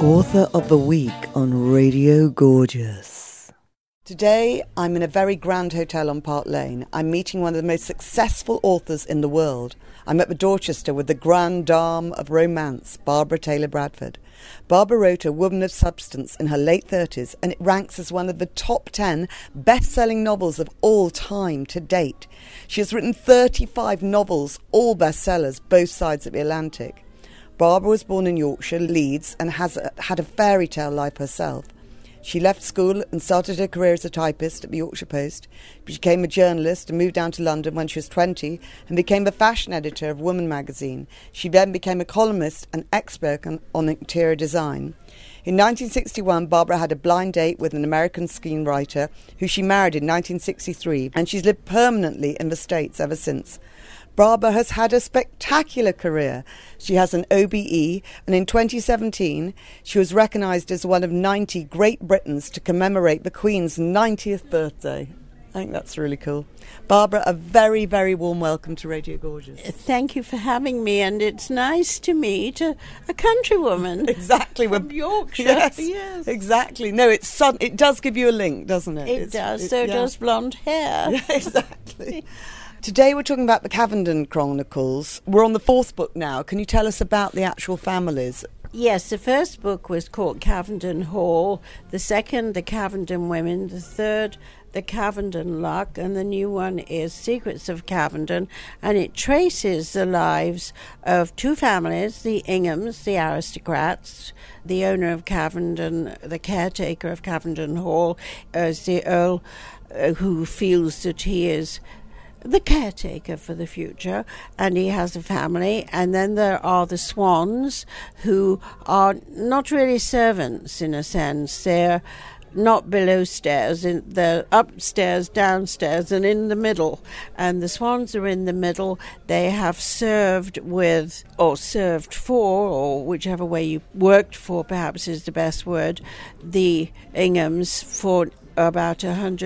Author of the Week on Radio Gorgeous. Today, I'm in a very grand hotel on Park Lane. I'm meeting one of the most successful authors in the world. I'm at the Dorchester with the grande dame of romance, Barbara Taylor Bradford. Barbara wrote A Woman of Substance in her late 30s, and it ranks as one of the top 10 best-selling novels of all time to date. She has written 35 novels, all bestsellers, both sides of the Atlantic. Barbara was born in Yorkshire, Leeds, and has had a fairy tale life herself. She left school and started her career as a typist at the Yorkshire Post. She became a journalist and moved down to London when she was 20 and became the fashion editor of Woman magazine. She then became a columnist and expert on interior design. In 1961, Barbara had a blind date with an American screenwriter who she married in 1963, and she's lived permanently in the States ever since. Barbara has had a spectacular career. She has an OBE, and in 2017, she was recognised as one of 90 Great Britons to commemorate the Queen's 90th birthday. I think that's really cool. Barbara, a very, very warm welcome to Radio Gorgeous. Thank you for having me, and it's nice to meet a countrywoman. Exactly. From Yorkshire. Yes, exactly. No, it does give you a link, doesn't it? It does. So does blonde hair. Yeah, exactly. Today we're talking about the Cavenden Chronicles. We're on the fourth book now. Can you tell us about the actual families? Yes, the first book was called Cavenden Hall, the second, The Cavenden Women, the third, The Cavenden Luck, and the new one is Secrets of Cavenden, and it traces the lives of two families, the Inghams, the aristocrats, the owner of Cavenden, the caretaker of Cavenden Hall, as the Earl who feels that he is the caretaker for the future, and he has a family. And then there are the Swans, who are not really servants in a sense. They're not below stairs, they're upstairs, downstairs, and in the middle. And the Swans are in the middle. They have served with, or served for, or whichever way you worked for perhaps is the best word, the Inghams for about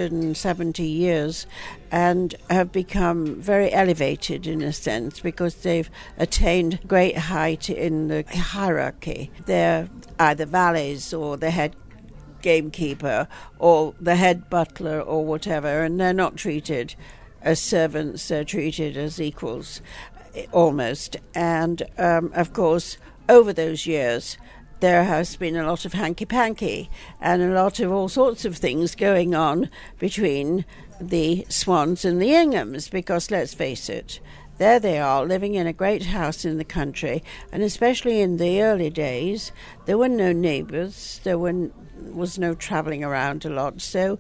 170 years, and have become very elevated in a sense because they've attained great height in the hierarchy. They're either valets or the head gamekeeper or the head butler or whatever, and they're not treated as servants, they're treated as equals almost. And of course, over those years there has been a lot of hanky-panky and a lot of all sorts of things going on between the Swans and the Inghams, because let's face it, there they are living in a great house in the country, and especially in the early days there were no neighbours, there was no travelling around a lot, so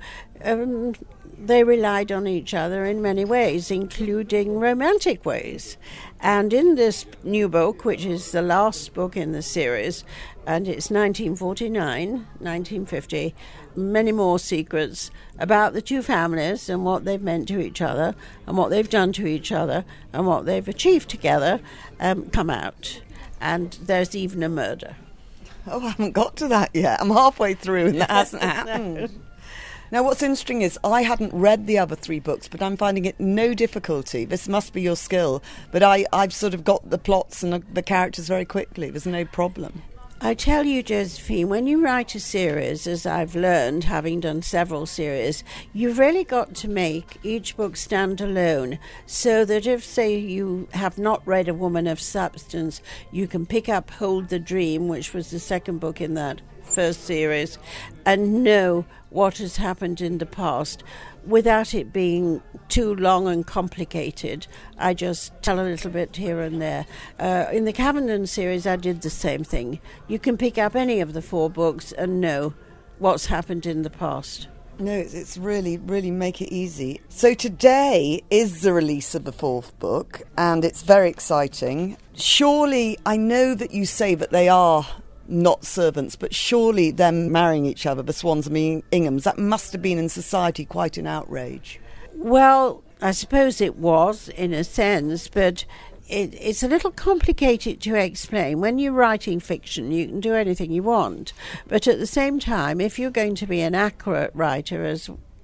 they relied on each other in many ways, including romantic ways. And in this new book, which is the last book in the series, and it's 1949, 1950, many more secrets about the two families and what they've meant to each other and what they've done to each other and what they've achieved together come out. And there's even a murder. Oh, I haven't got to that yet. I'm halfway through and that hasn't happened. Now, what's interesting is I hadn't read the other three books, but I'm finding it no difficulty. This must be your skill. But I've sort of got the plots and the characters very quickly. There's no problem. I tell you, Josephine, when you write a series, as I've learned, having done several series, you've really got to make each book stand alone, so that if, say, you have not read A Woman of Substance, you can pick up Hold the Dream, which was the second book in that first series, and know what has happened in the past without it being too long and complicated. I just tell a little bit here and there. In the Cavenden series, I did the same thing. You can pick up any of the four books and know what's happened in the past. No, it's really, really make it easy. So today is the release of the fourth book, and it's very exciting. Surely, I know that you say that they are not servants, but surely them marrying each other, the Swans and the Inghams, that must have been in society quite an outrage. Well, I suppose it was, in a sense, but it's a little complicated to explain. When you're writing fiction, you can do anything you want, but at the same time, if you're going to be an accurate writer, as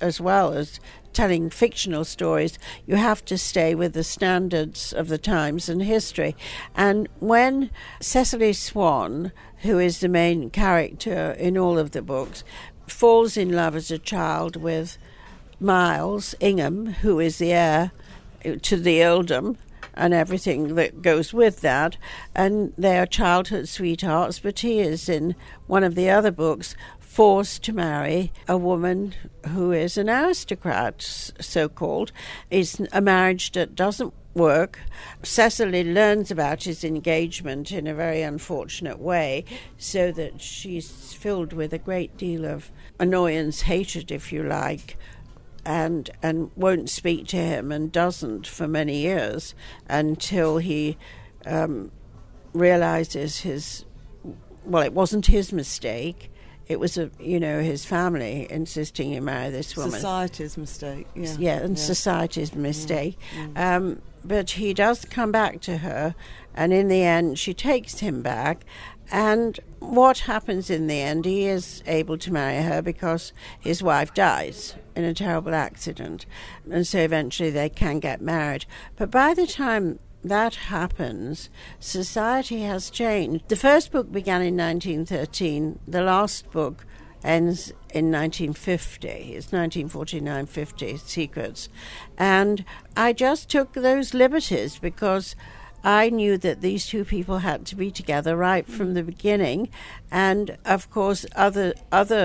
as well as telling fictional stories, you have to stay with the standards of the times and history. And when Cecily Swan, who is the main character in all of the books, falls in love as a child with Miles Ingham, who is the heir to the earldom and everything that goes with that, and they are childhood sweethearts, but he is, in one of the other books, forced to marry a woman who is an aristocrat, so-called. It's a marriage that doesn't work. Cecily learns about his engagement in a very unfortunate way, so that she's filled with a great deal of annoyance, hatred, if you like, and won't speak to him, and doesn't for many years, until he realizes it wasn't his mistake. It was his family insisting he marry this woman. Society's mistake. Society's mistake. But he does come back to her, and in the end she takes him back. And what happens in the end? He is able to marry her because his wife dies in a terrible accident, and so eventually they can get married. But by the time that happens, society has changed. The first book began in 1913. The last book ends in 1950. It's 1949-50, Secrets. And I just took those liberties because I knew that these two people had to be together right from the beginning. And, of course, other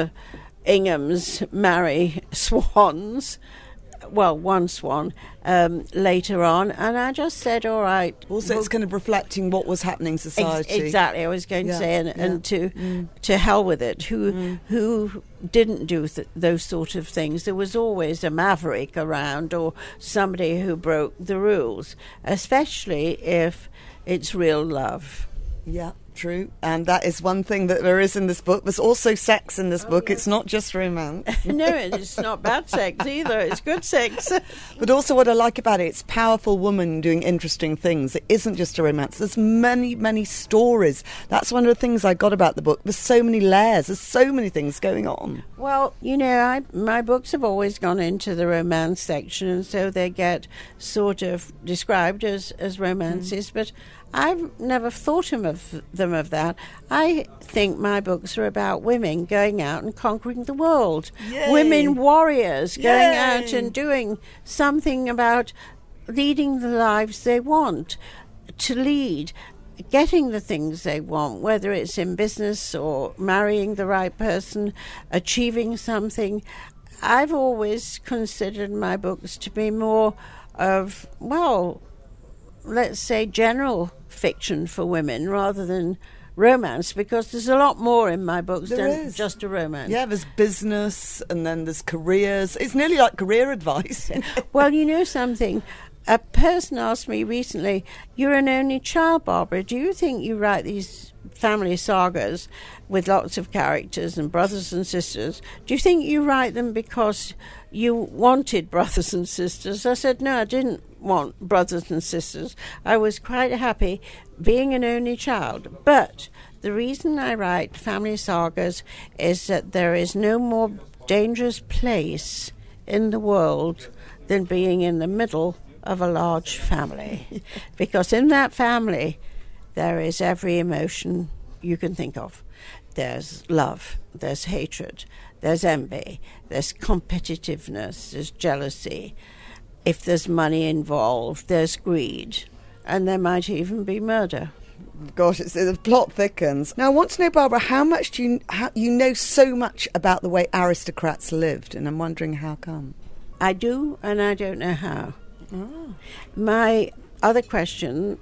Inghams marry swans. Well, one swan later on, and I just said, all right. Also, it's kind of reflecting what was happening in society. Exactly, I was going to say, and to hell with it. Who didn't do those sort of things? There was always a maverick around, or somebody who broke the rules, especially if it's real love. Yeah, true. And that is one thing that there is in this book. There's also sex in this book. It's not just romance. No, it's not bad sex either. It's good sex. But also what I like about it, it's powerful woman doing interesting things. It isn't just a romance. There's many, many stories. That's one of the things I got about the book. There's so many layers. There's so many things going on. Well, my books have always gone into the romance section, and so they get sort of described as romances, but I've never thought of them of that. I think my books are about women going out and conquering the world. Yay. Women warriors going Yay. out and doing something about leading the lives they want to lead, getting the things they want, whether it's in business or marrying the right person, achieving something. I've always considered my books to be more of, let's say, general fiction for women rather than romance, because there's a lot more in my books than just a romance. Yeah, there's business and then there's careers. It's nearly like career advice. Well, you know something? A person asked me recently, you're an only child, Barbara. Do you think you write these family sagas with lots of characters and brothers and sisters? Do you think you write them because you wanted brothers and sisters? I said, no, I didn't want brothers and sisters. I was quite happy being an only child. But the reason I write family sagas is that there is no more dangerous place in the world than being in the middle of a large family. Because in that family, there is every emotion you can think of. There's love, there's hatred, there's envy, there's competitiveness, there's jealousy. If there's money involved, there's greed, and there might even be murder. Gosh, the plot thickens. Now, I want to know, Barbara, how much do you know so much about the way aristocrats lived, and I'm wondering how come. I do, and I don't know how. Oh. The other question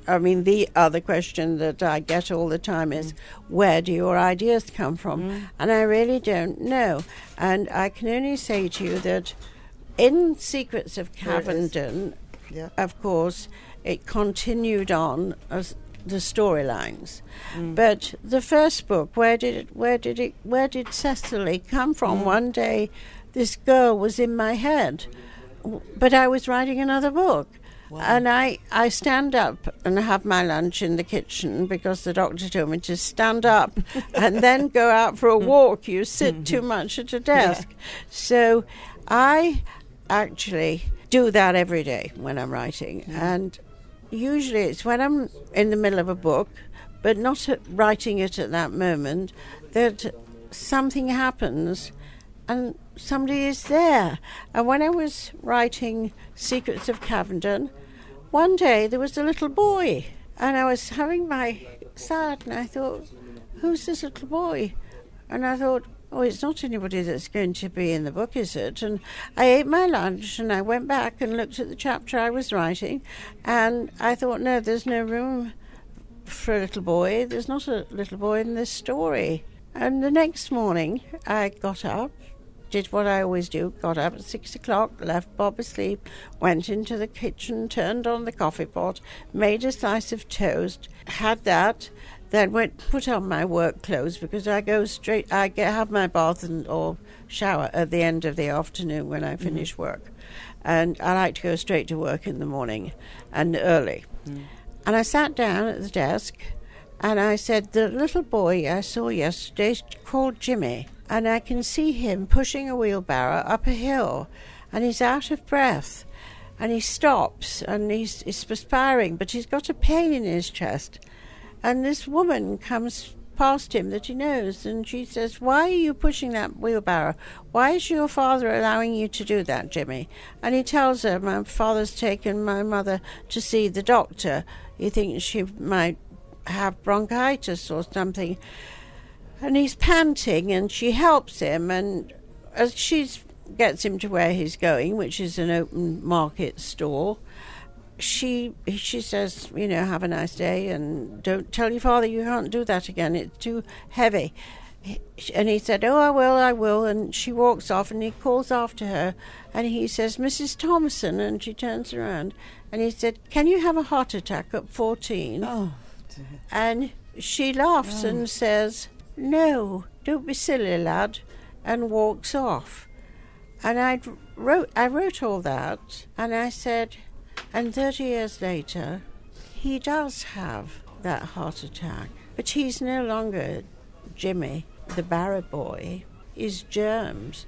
that I get all the time is, where do your ideas come from? And I really don't know. And I can only say to you that in Secrets of Cavendon, of course, it continued on as the storylines. But the first book, where did Cecily come from? One day, this girl was in my head, but I was writing another book. Wow. And I stand up and have my lunch in the kitchen because the doctor told me to stand up and then go out for a walk. You sit too much at a desk. Yeah. So I actually do that every day when I'm writing. And usually it's when I'm in the middle of a book, but not writing it at that moment, that something happens and somebody is there. And when I was writing Secrets of Cavendon, one day there was a little boy, and I was having my salad, and I thought, who's this little boy? And I thought, oh, it's not anybody that's going to be in the book, is it? And I ate my lunch, and I went back and looked at the chapter I was writing, and I thought, no, there's no room for a little boy. There's not a little boy in this story. And the next morning, I got up, did what I always do, got up at 6 o'clock, left Bob asleep, went into the kitchen, turned on the coffee pot, made a slice of toast, had that, then put on my work clothes, because I go straight, have my bath or shower at the end of the afternoon when I finish work. And I like to go straight to work in the morning and early. And I sat down at the desk and I said, the little boy I saw yesterday is called Jimmy, and I can see him pushing a wheelbarrow up a hill, and he's out of breath, and he stops, and he's perspiring, but he's got a pain in his chest. And this woman comes past him that he knows, and she says, why are you pushing that wheelbarrow? Why is your father allowing you to do that, Jimmy? And he tells her, my father's taken my mother to see the doctor. He thinks she might have bronchitis or something. And he's panting, and she helps him, and as she gets him to where he's going, which is an open market stall, she says, have a nice day, and don't tell your father you can't do that again, it's too heavy. And he said, oh, I will, and she walks off, and he calls after her, and he says, Mrs. Thompson, and she turns around, and he said, can you have a heart attack at 14? Oh, dear. And she laughs and says, no, don't be silly, lad, and walks off. And I wrote all that, and I said, and 30 years later, he does have that heart attack, but he's no longer Jimmy, the Barrow boy. He's James,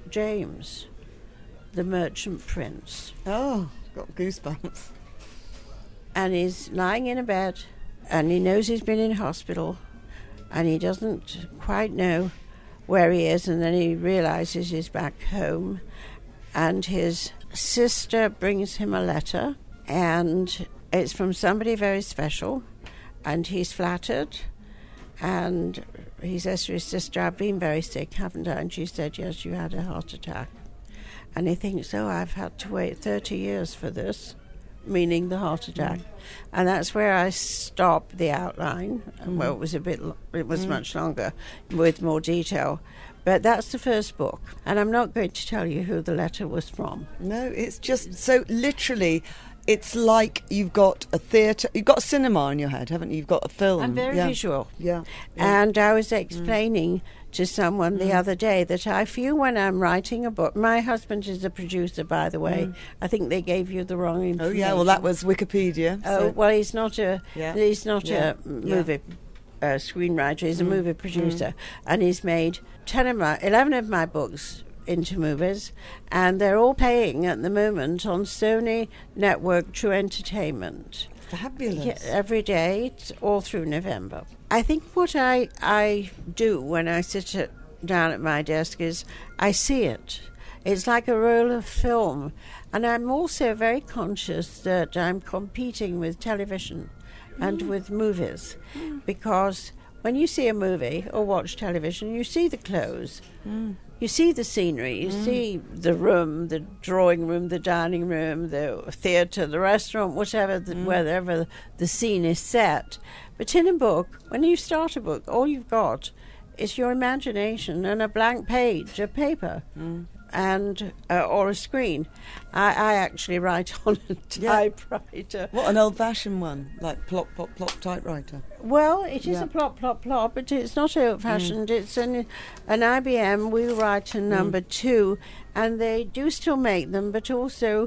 the merchant prince. Oh, got goosebumps. And he's lying in a bed, and he knows he's been in hospital, and he doesn't quite know where he is, and then he realizes he's back home, and his sister brings him a letter, and it's from somebody very special, and he's flattered, and he says to his sister, I've been very sick, haven't I? And she said, yes, you had a heart attack. And he thinks, oh, I've had to wait 30 years for this, meaning the heart attack. And that's where I stopped the outline. Well, it was much longer with more detail. But that's the first book. And I'm not going to tell you who the letter was from. No, it's just so literally, it's like you've got a theatre, you've got a cinema in your head, haven't you? You've got a film. I'm very visual. Yeah. And I was explaining to someone the other day that I feel when I'm writing a book, my husband is a producer, by the way. I think they gave you the wrong information. Oh yeah, well that was Wikipedia. Oh, well he's not a movie screenwriter, he's a movie producer, and he's made 11 of my books into movies, and they're all playing at the moment on Sony Network True Entertainment. Fabulous. Yeah, every day, all through November. I think what I do when I sit down at my desk is I see it. It's like a roll of film. And I'm also very conscious that I'm competing with television and with movies, because when you see a movie or watch television, you see the clothes. You see the scenery, you see the room, the drawing room, the dining room, the theatre, the restaurant, wherever the scene is set. But in a book, when you start a book, all you've got is your imagination and a blank page of paper. And or a screen. I actually write on a typewriter. What, an old-fashioned one, like plop, plop, plop typewriter? Well, it is a plop, plop, plop, but it's not old-fashioned. It's an IBM Wheelwriter number 2, and they do still make them, but also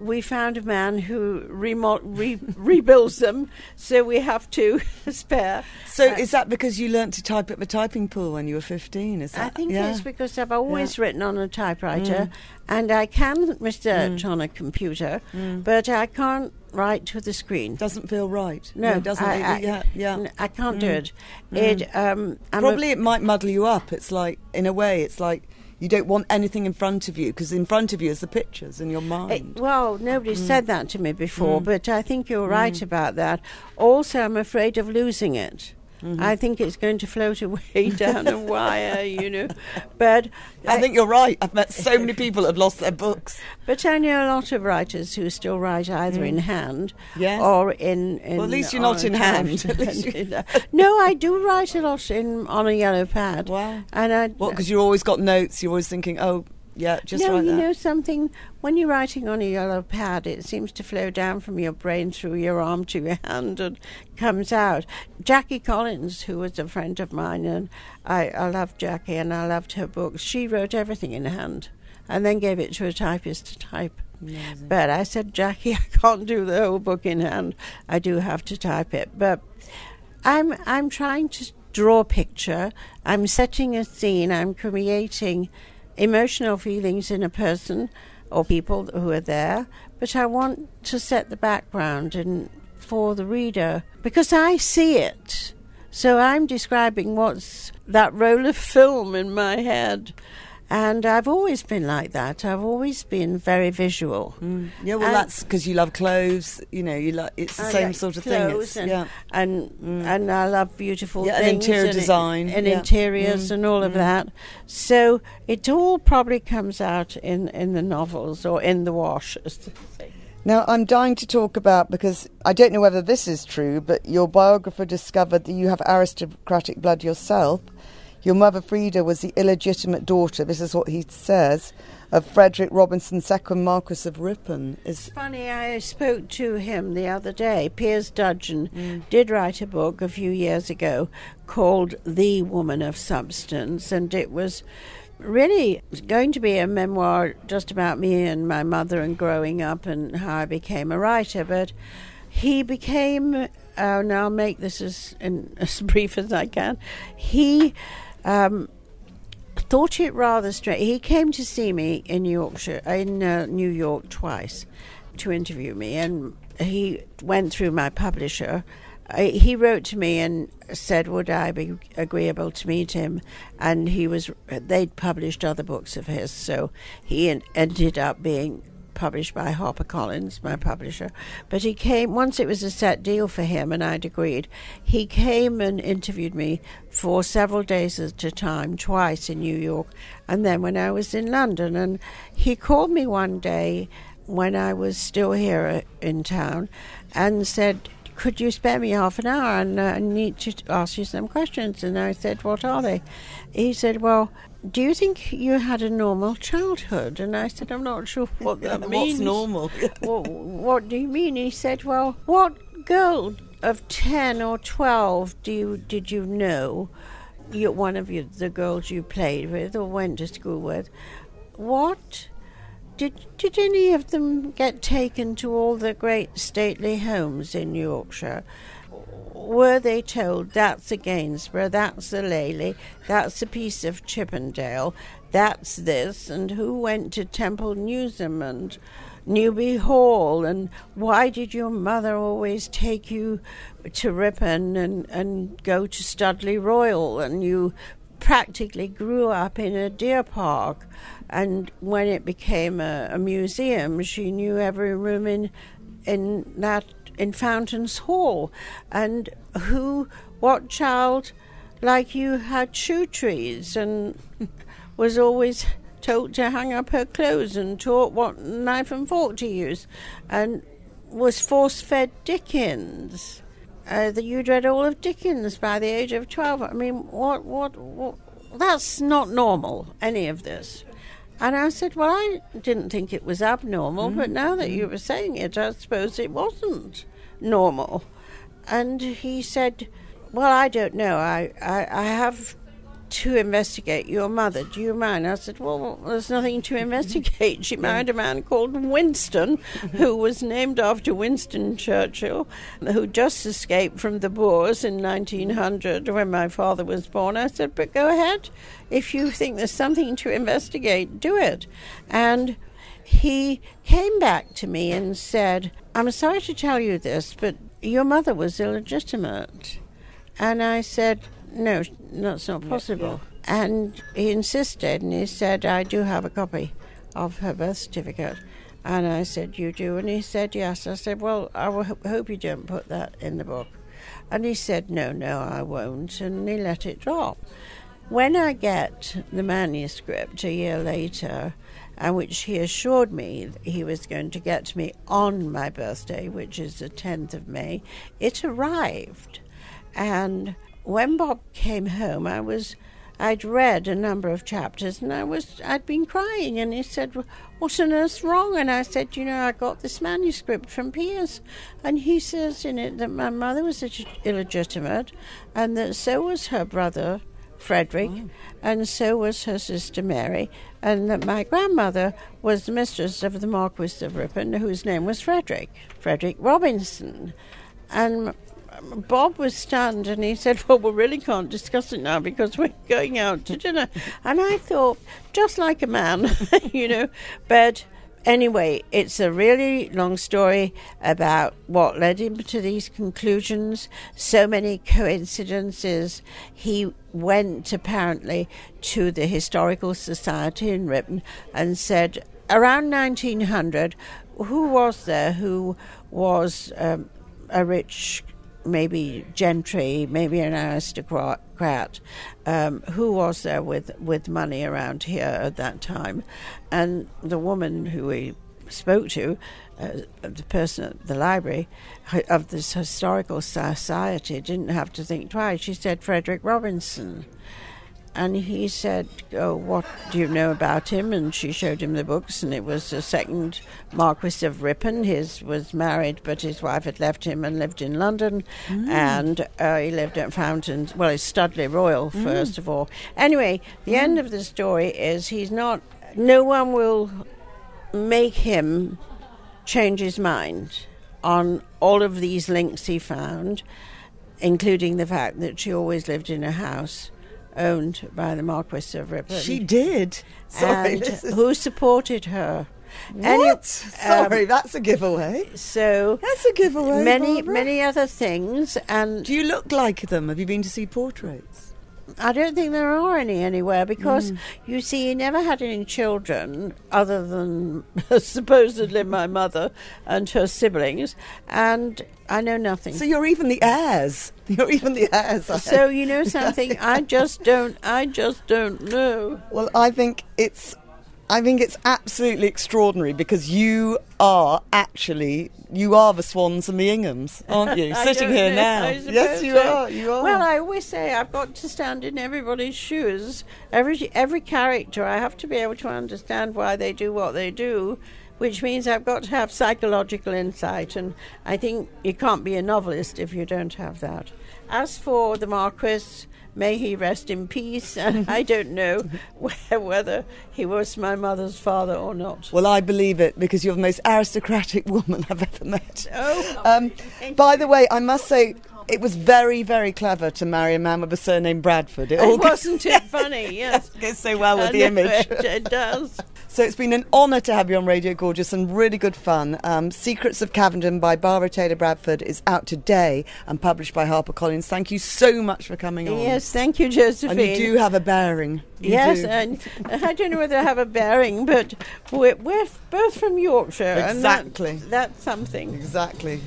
we found a man who rebuilds them, so we have two spare. So is that because you learnt to type at the typing pool when you were 15? Is that? I think it's because I've always written on a typewriter, and I can research on a computer, but I can't write to the screen. Doesn't feel right. No, it doesn't. I can't do it. Probably it might muddle you up. It's like, in a way, it's like you don't want anything in front of you, because in front of you is the pictures in your mind. Nobody said that to me before, but I think you're right about that. Also, I'm afraid of losing it. I think it's going to float away down a wire, But I think you're right. I've met so many people that have lost their books. But I know a lot of writers who still write either in hand or in well, at least you're not in hand. No, I do write a lot on a yellow pad. Wow. And because you've always got notes. You're always thinking, oh, yeah, just no, like that. You know something? When you're writing on a yellow pad, it seems to flow down from your brain through your arm to your hand and comes out. Jackie Collins, who was a friend of mine, and I loved Jackie and I loved her books, she wrote everything in hand and then gave it to a typist to type. Amazing. But I said, Jackie, I can't do the whole book in hand. I do have to type it. But I'm trying to draw a picture. I'm setting a scene. I'm creating emotional feelings in a person or people who are there, but I want to set the background and for the reader, because I see it. So I'm describing what's that roll of film in my head. And I've always been like that. I've always been very visual. Yeah, well, that's because you love clothes. You like it's the same sort of thing. And I love beautiful things. And interior design. And interiors and all of that. So it all probably comes out in the novels or in the wash, as to say. Now, I'm dying to talk about, because I don't know whether this is true, but your biographer discovered that you have aristocratic blood yourself. Your mother, Frida, was the illegitimate daughter, this is what he says, of Frederick Robinson, 2nd Marquess of Ripon. It's funny, I spoke to him the other day. Piers Dudgeon did write a book a few years ago called The Woman of Substance, and it was really going to be a memoir just about me and my mother and growing up and how I became a writer, but he became, and I'll make this as brief as I can, he thought it rather strange. He came to see me in New York twice to interview me, and he went through my publisher. He wrote to me and said, would I be agreeable to meet him? And they'd published other books of his, so he ended up being published by HarperCollins, my publisher. But he came, once it was a set deal for him and I'd agreed, he came and interviewed me for several days at a time, twice in New York, and then when I was in London. And he called me one day when I was still here in town and said, could you spare me half an hour, and I need to ask you some questions? And I said, what are they? He said, well, do you think you had a normal childhood? And I said, I'm not sure what that means. What's normal? What do you mean? He said, well, what girl of 10 or 12 did you know? One of the girls you played with or went to school with. What? Did any of them get taken to all the great stately homes in Yorkshire? Were they told, that's a Gainsborough, that's a Lely, that's a piece of Chippendale, that's this, and who went to Temple Newsam and Newby Hall, and why did your mother always take you to Ripon and go to Studley Royal, and you practically grew up in a deer park, and when it became a museum, she knew every room in Fountains Hall, and what child like you had shoe trees and was always told to hang up her clothes and taught what knife and fork to use, and was force-fed Dickens. That you'd read all of Dickens by the age of 12. I mean, what? That's not normal, any of this. And I said, well, I didn't think it was abnormal, but now that you were saying it, I suppose it wasn't normal. And he said, well, I don't know. I have to investigate your mother. Do you mind? I said, well, there's nothing to investigate. She married a man called Winston, who was named after Winston Churchill, who just escaped from the Boers in 1900 when my father was born. I said, but go ahead. If you think there's something to investigate, do it. And he came back to me and said, I'm sorry to tell you this, but your mother was illegitimate. And I said, no, that's not possible. Yeah. And he insisted, and he said, I do have a copy of her birth certificate. And I said, you do? And he said, yes. I said, well, I hope you don't put that in the book. And he said, no, I won't. And he let it drop. When I get the manuscript a year later, and which he assured me he was going to get to me on my birthday, which is the 10th of May, it arrived. And when Bob came home, I'd read a number of chapters, and I'd been crying, and he said, what on earth's wrong? And I said, I got this manuscript from Piers, and he says in it that my mother was illegitimate, and that so was her brother, Frederick, and so was her sister Mary, and that my grandmother was the mistress of the Marquis of Ripon, whose name was Frederick Robinson. And Bob was stunned, and he said, well, we really can't discuss it now because we're going out to dinner. And I thought, just like a man, but anyway, it's a really long story about what led him to these conclusions. So many coincidences. He went apparently to the Historical Society in Ripon and said, around 1900, who was there who was a rich, maybe gentry, maybe an aristocrat, who was there with money around here at that time? And the woman who we spoke to, the person at the library of this historical society, didn't have to think twice. She said, Frederick Robinson. And he said, oh, what do you know about him? And she showed him the books, and it was the second Marquis of Ripon. His was married, but his wife had left him and lived in London. And he lived at Fountains. Well, he's Studley Royal, first of all. Anyway, the end of the story is no one will make him change his mind on all of these links he found, including the fact that she always lived in a house owned by the Marquis of Ripon. She did? Sorry. And who supported her. What? Sorry, that's a giveaway. So that's a giveaway, many other things. And do you look like them? Have you been to see portraits? I don't think there are any anywhere because, you see, he never had any children other than supposedly my mother and her siblings, and I know nothing. So you're even the heirs. So you know something? I just don't know. Well, I think it's absolutely extraordinary because you are the Swans and the Inghams, aren't you? Sitting here now. Yes, you are. You are. Well, I always say I've got to stand in everybody's shoes. Every character, I have to be able to understand why they do what they do, which means I've got to have psychological insight, and I think you can't be a novelist if you don't have that. As for the Marquis, may he rest in peace, and I don't know whether he was my mother's father or not. Well, I believe it, because you're the most aristocratic woman I've ever met. By the way, I must say, it was very, very clever to marry a man with a surname Bradford. Wasn't it funny? Yes. It goes so well with the image. It does. So it's been an honour to have you on Radio Gorgeous and really good fun. Secrets of Cavendon by Barbara Taylor Bradford is out today and published by HarperCollins. Thank you so much for coming on. Yes, thank you, Josephine. And you do have a bearing. Yes, and I don't know whether I have a bearing, but we're both from Yorkshire. Exactly. And that's something. Exactly.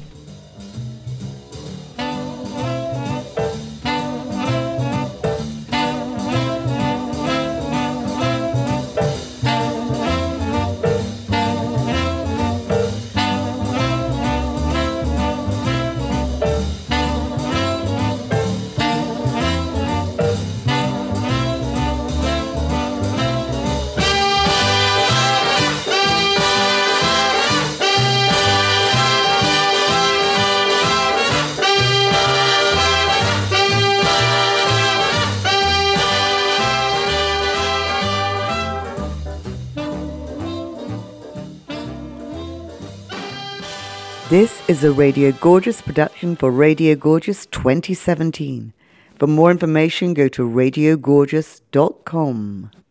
This is a Radio Gorgeous production for Radio Gorgeous 2017. For more information, go to radiogorgeous.com.